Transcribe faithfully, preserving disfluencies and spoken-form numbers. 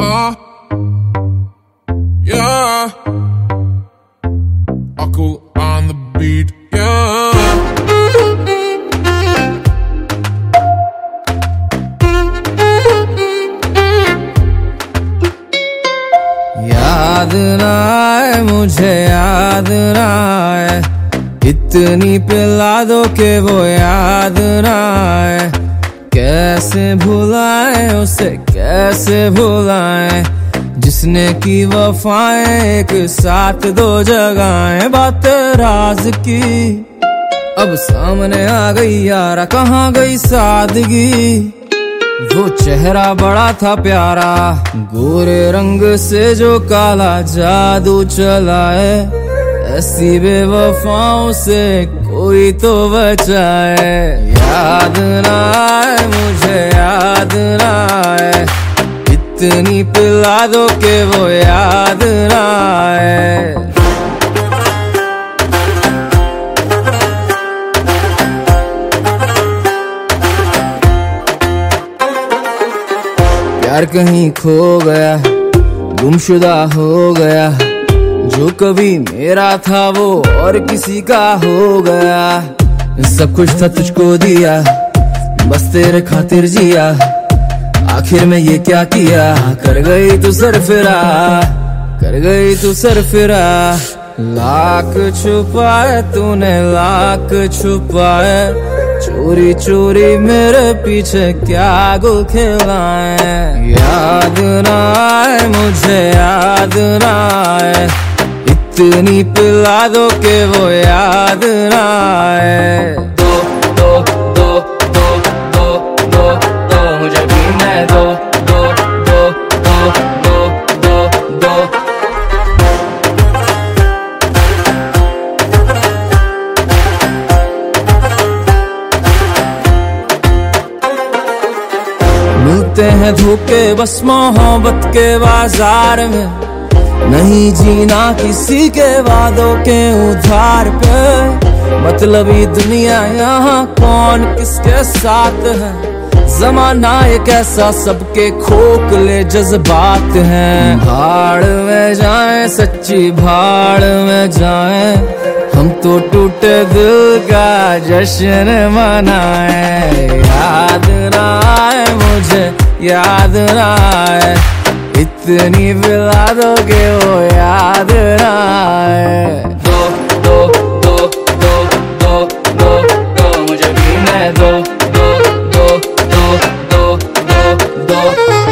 yeah, yeah. Uncle on the beat, yeah. याद ना आए मुझे, याद ना आए, इतनी पिला दो के वो याद ना आए। कैसे भुलाए उसे, कैसे भुलाए, जिसने की वफाएं एक साथ दो जगहें। बात राज की अब सामने आ गई यारा, कहाँ गई सादगी। वो चेहरा बड़ा था प्यारा, गोरे रंग से जो काला जादू चला है। ऐसी बेवफाओं से कोई तो बचाए। याद ना आए मुझे, याद ना आए, इतनी पिला दो के वो याद ना आए। प्यार कहीं खो गया, गुमशुदा हो गया, जो कभी मेरा था वो और किसी का हो गया। सब कुछ था तुझको दिया, बस तेरे खातिर जिया, आखिर में ये क्या किया। कर गई तू सरफिरा, कर गई तू सरफिरा। लाख छुपाए तूने, लाख छुपाए, चोरी चोरी मेरे पीछे क्या गुल खिलाए। याद ना आए मुझे, याद ना आए, इतनी पिला दो के वो याद ना आए। दो दो दो दो दो दो दो मुझे पीने दो, दो दो दो दो दो दो। मिलते हैं धोखे बस मोहब्बत के बाजार में, नहीं जीना किसी के वादों के उधार पे। मतलबी दुनिया यहाँ कौन किसके साथ है, जमाना एक ऐसा सबके खोखले जज्बात हैं। भाड़ में जाए सच्ची भाड़ में जाए, हम तो टूटे दिल का जश्न मनाए। याद ना आए मुझे, याद ना आए, इतनी पिला दो के वो याद ना आए। दो दो दो दो दो दो दो मुझे पीने दो, दो दो दो दो दो दो।